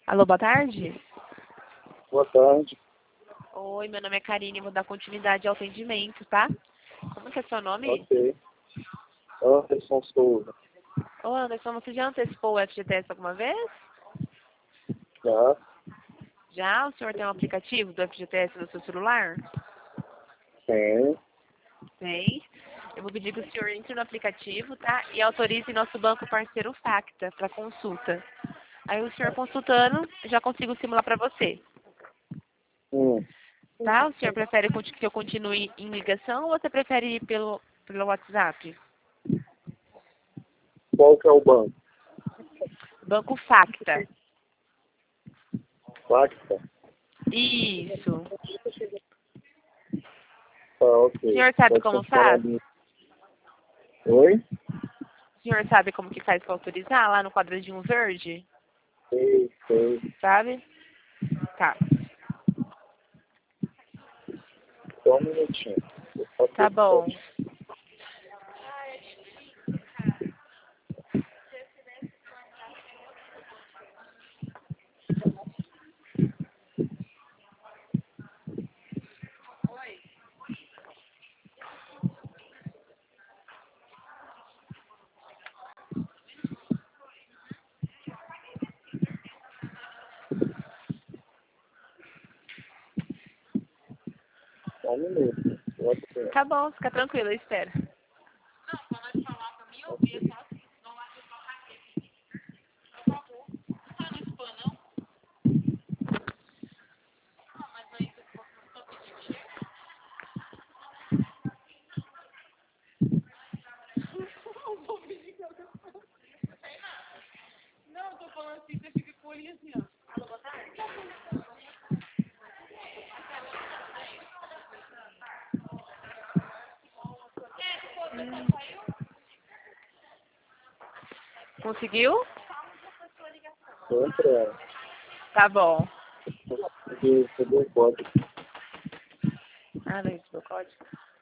Alô, boa tarde. Boa tarde. Oi, meu nome é Karine, vou dar continuidade ao atendimento, tá? Como que é seu nome? Ok. Anderson Souza. Ô, Anderson, você já antecipou o FGTS alguma vez? Já. Já? O senhor tem um aplicativo do FGTS no seu celular? Tem. Tem. Eu vou pedir que o senhor entre no aplicativo, tá? E autorize nosso banco parceiro Facta para consulta. Aí o senhor consultando, já consigo simular para você. Hum. Tá? O senhor prefere que eu continue em ligação ou você prefere ir pelo WhatsApp? Qual que é o banco? Banco Facta. Pacta? Isso. Tá, ok. O senhor sabe Pode como continuar faz? ali. Oi? O senhor sabe como que faz para autorizar lá no quadradinho verde? Sei. Sabe? Tá. Só um minutinho. Tá bom. Só um minuto. Ok. Tá bom, fica tranquilo, eu espero. Conseguiu? Entra. Tá bom. Cadê o código? Ah, não, esse meu código.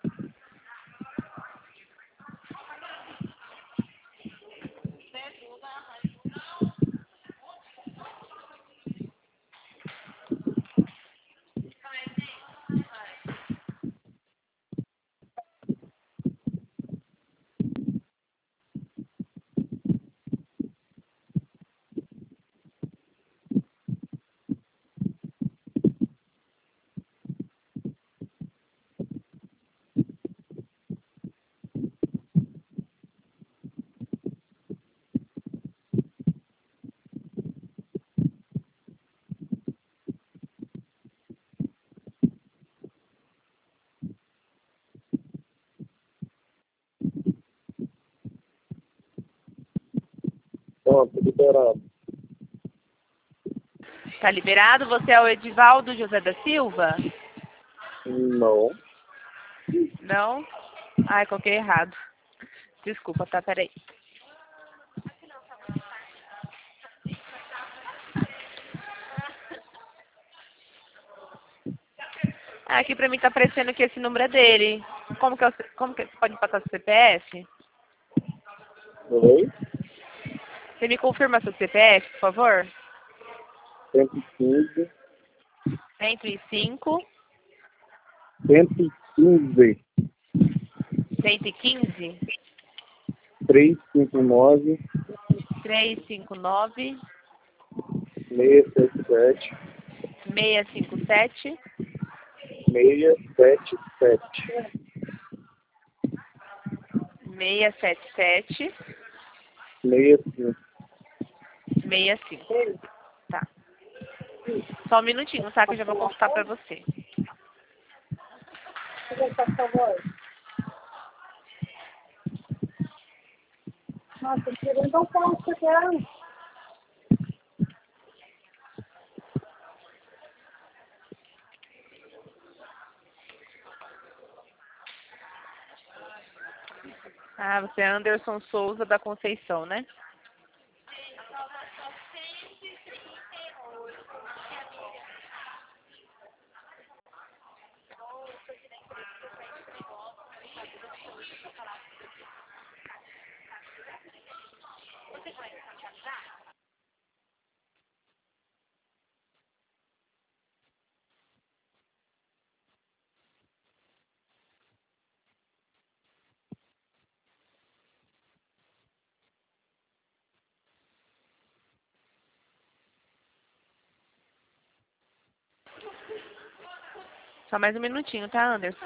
Pronto, liberado. Tá liberado? Você é o Edivaldo José da Silva? Não. Não? Ai, coloquei errado. Desculpa, tá? Peraí. Ah, aqui pra mim tá aparecendo que esse número é dele. Como que pode passar seu CPF? Oi? Você me confirma seu CPF, por favor? 115. 105, 115. 115, 359. 359, 677. 657, 677. 677, 65. 65. Tá. Só um minutinho, tá? Que eu já vou consultar pra você. Nossa, então fala o que você quer. Ah, você é Anderson Souza da Conceição, né? Só mais um minutinho, tá, Anderson?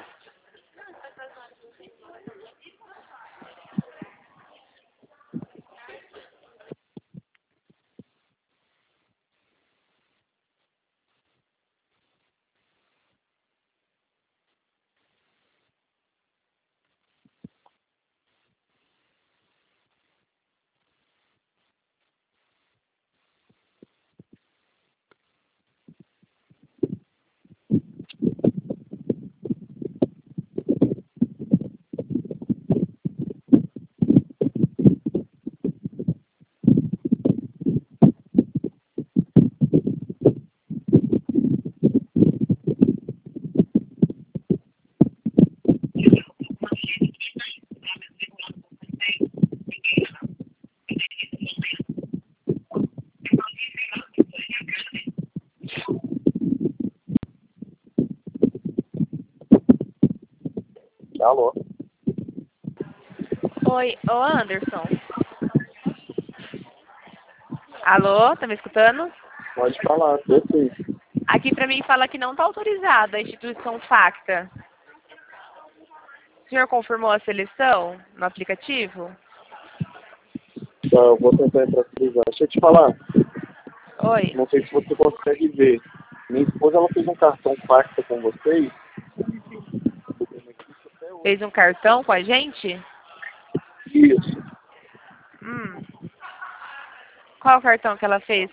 Alô? Oi, ô Anderson. Alô, tá me escutando? Pode falar, eu sei. Aqui pra mim fala que não tá autorizada a instituição Facta. O senhor confirmou a seleção no aplicativo? Tá, eu vou tentar entrar utilizar. Deixa eu te falar. Oi. Não sei se você consegue ver. Minha esposa ela fez um cartão pacta com vocês. Fez um cartão com a gente? Isso. Qual o cartão que ela fez?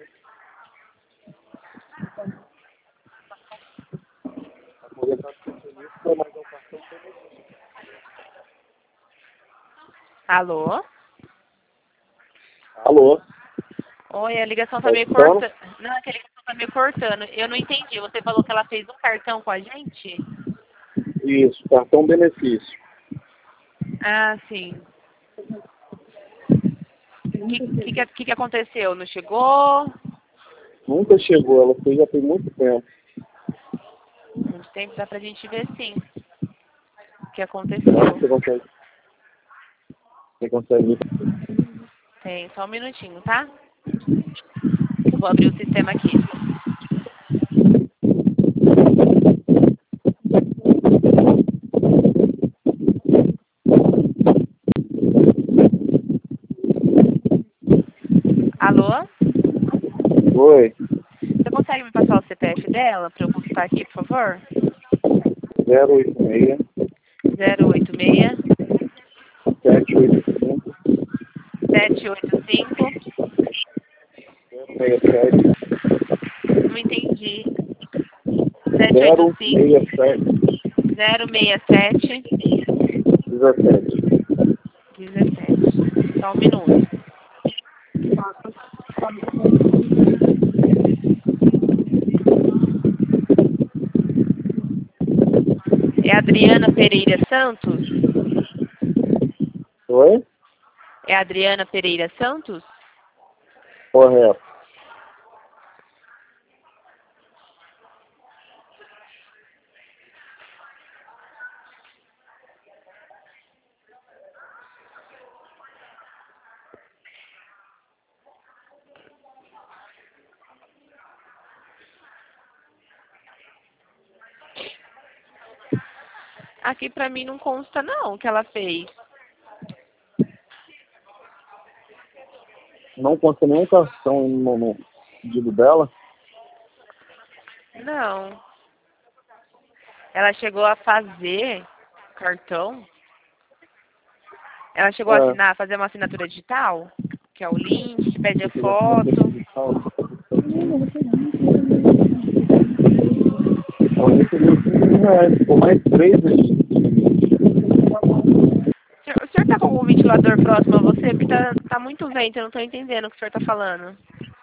Alô? Alô? Oi, a ligação tá Tá meio escutando? cortando. Não, é que a ligação tá meio cortando. Eu não entendi. Você falou que ela fez um cartão com a gente? Isso, cartão benefício. Ah, sim. O que aconteceu? Não chegou? Nunca chegou, ela fez já tem muito tempo. Muito tempo, dá pra gente ver sim o que Então, aconteceu. você consegue ver. Tem, só um minutinho, tá? Eu vou abrir o sistema aqui. Alô? Oi, Você consegue me passar o CPF dela pra eu consultar aqui, por favor? 086 086 785 785. 67 Não entendi. 785 067 067 17. 17. Só um minuto. É Adriana Pereira Santos? Oi? É Adriana Pereira Santos? Correto. Aqui pra mim não consta não o que ela fez. Não consta nenhum cartão no pedido dela? Não. Ela chegou a fazer cartão? Ela chegou a É. assinar, fazer uma assinatura digital? Que é o link, que pede a Se quiser fazer foto. digital, então, esse seria R$5.000, ficou mais 3 aí. O senhor tá com algum ventilador próximo a você? Porque tá muito vento, eu não tô entendendo o que o senhor tá falando.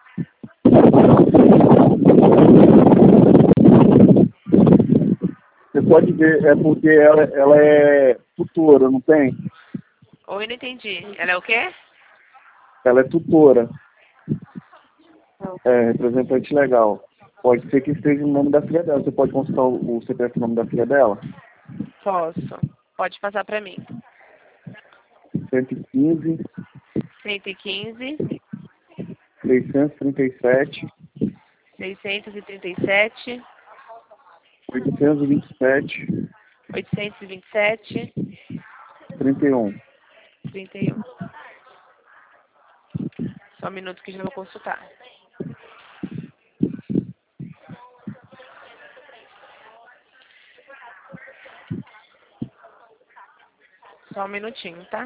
Você pode ver, é porque ela é tutora, não tem? Ou eu não entendi. Ela é o quê? Ela é tutora, representante legal. Pode ser que esteja no nome da filha dela. Você pode consultar o CPF no nome da filha dela? Posso. Pode passar pra mim. 115 115 637 637 827, 827, 31. 31. Só um minuto que já vou consultar. Só um minutinho, tá?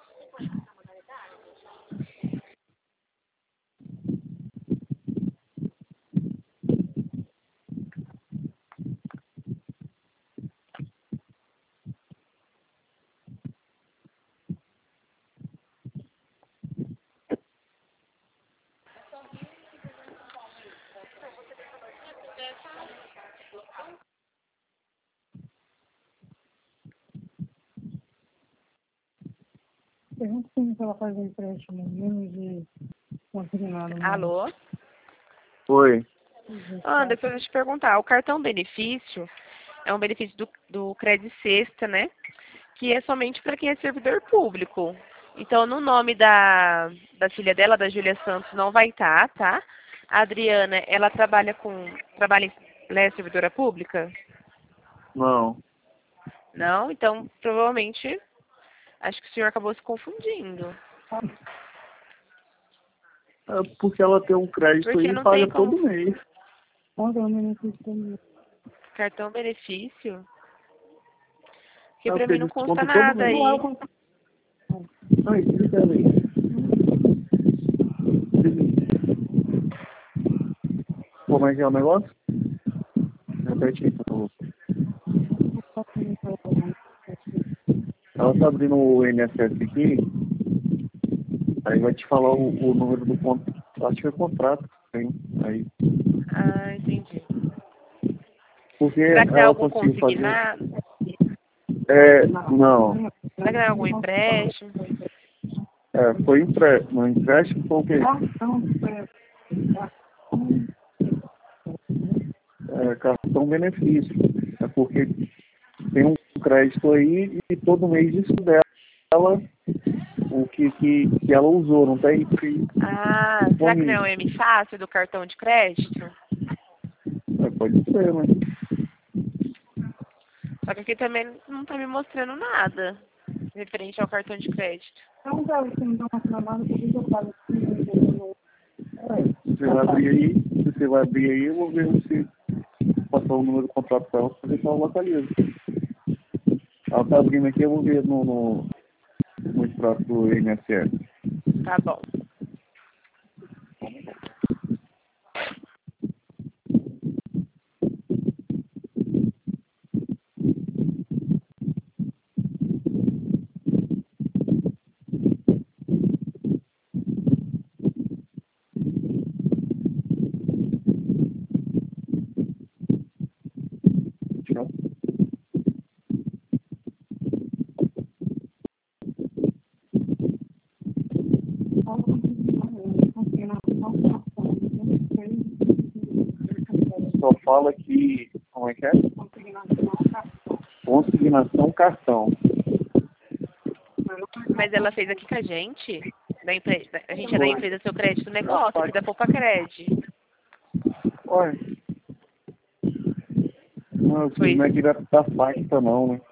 Pergunta se ela faz um empréstimo menos de consignado, né? Alô? Oi. Anderson, deixa eu te perguntar. O cartão benefício é um benefício do Credit Sexta, né? Que é somente para quem é servidor público. Então, no nome da filha dela, da Júlia Santos, não vai estar, tá? A Adriana, ela ela é servidora pública? Não. Não? Então, provavelmente, acho que o senhor acabou se confundindo. É porque ela tem um crédito Porque aí e não paga tem como... todo mês. Quanto é o benefício também? Cartão benefício? Que Ela pra mim tem não consta desconto todo nada mês. aí. Ai, fica aí. Como é que é o negócio? Repete aí, por favor. Ela tá abrindo o INSS aqui, aí vai te falar o número do contrato. Acho que é contrato, tem aí. Ah, entendi. Porque Será que não é ela algum conseguiu fazer. consignado? Não. Será que não é algum empréstimo? Foi empréstimo. Um empréstimo foi o quê? Cartão benefício. É porque tem um crédito aí e todo mês isso dela o que ela usou, não tem free Ah, será que não é o M Fácil do cartão de crédito? pode ser, mas Só que aqui também não tá me mostrando nada referente ao cartão de crédito. Então, cara, você não dá uma chamada, por que eu falo se você vai abrir aí, eu vou ver se passar o número do contrato para ela pra ver se ela localiza. Ela tá abrindo aqui, eu vou ver no extrato do INSS. Tá bom. Tchau. Só fala que, como é que é? Consignação cartão. Mas ela fez aqui com a gente? A gente é da Foi. empresa Seu Crédito Negócio, aqui da Poupa Cred. Olha, não, Foi. não é direto da Facta não, né?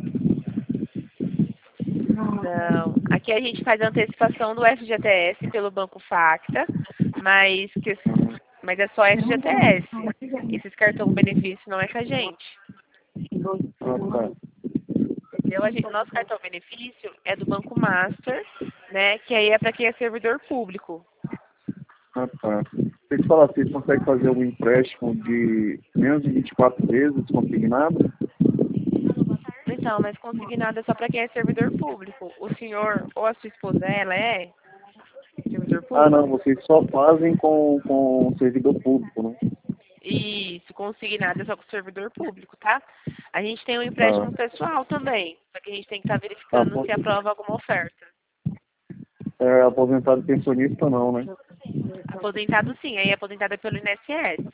Não. Aqui a gente faz a antecipação do FGTS pelo Banco Facta, mas é só FGTS. Esses cartão benefício não é com a gente. Ah, tá. Entendeu? Nosso cartão benefício é do Banco Master, né? Que aí é para quem é servidor público. Ah, tá. Tem que falar, vocês conseguem fazer algum empréstimo de menos de 24 vezes consignado? Então, mas consignado é só para quem é servidor público. O senhor ou a sua esposa, ela é servidor público? Ah, não, vocês só fazem com servidor público, né? Isso, consignado é só com o servidor público, tá? A gente tem um empréstimo pessoal também, só que a gente tem que estar verificando se aprova alguma oferta. Aposentado e pensionista não, né? Aposentado sim, aí é aposentado pelo INSS.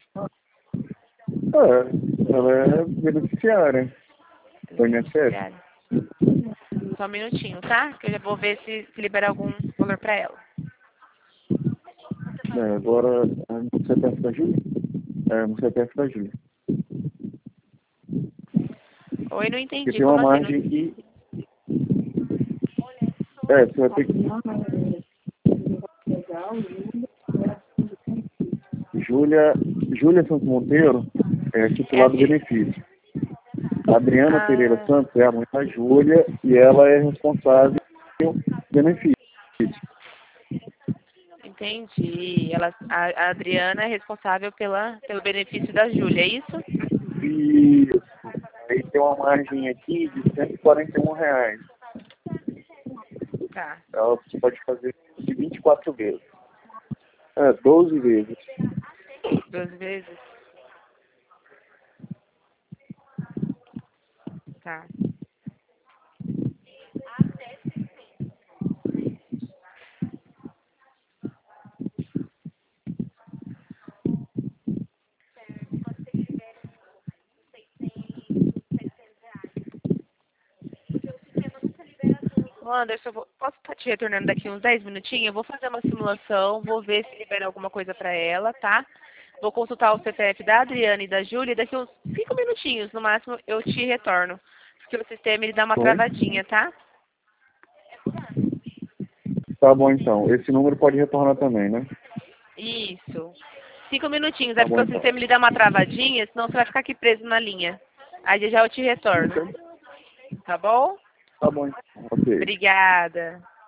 Ela é beneficiária do INSS. Só um minutinho, tá? Que eu já vou ver se libera algum valor pra ela. Agora, no CPF da Júlia? No CPF da Júlia. Oi, não Porque entendi. tem uma Como assim? margem aqui. Você vai ter que. Júlia Santos Monteiro é titular do benefício. A Adriana Pereira Santos é a mãe da Júlia e ela é responsável pelo benefício. Entendi. A Adriana é responsável pelo benefício da Júlia, é isso? Isso. Aí tem uma margem aqui de R$ 141. Tá. Ela pode fazer de 24 vezes. 12 vezes. 12 vezes? Tá. Anderson, posso estar te retornando daqui uns 10 minutinhos? Eu vou fazer uma simulação, vou ver se libera alguma coisa para ela, tá? Vou consultar o CPF da Adriana e da Júlia, daqui uns 5 minutinhos, no máximo, eu te retorno. Porque o sistema, ele dá uma travadinha, tá? Tá bom, então. Esse número pode retornar também, né? Isso. 5 minutinhos, Tá é bom, porque o então. sistema, ele dá uma travadinha, senão você vai ficar aqui preso na linha. Aí já eu te retorno, tá bom? Tá bom, então. Ok. Obrigada.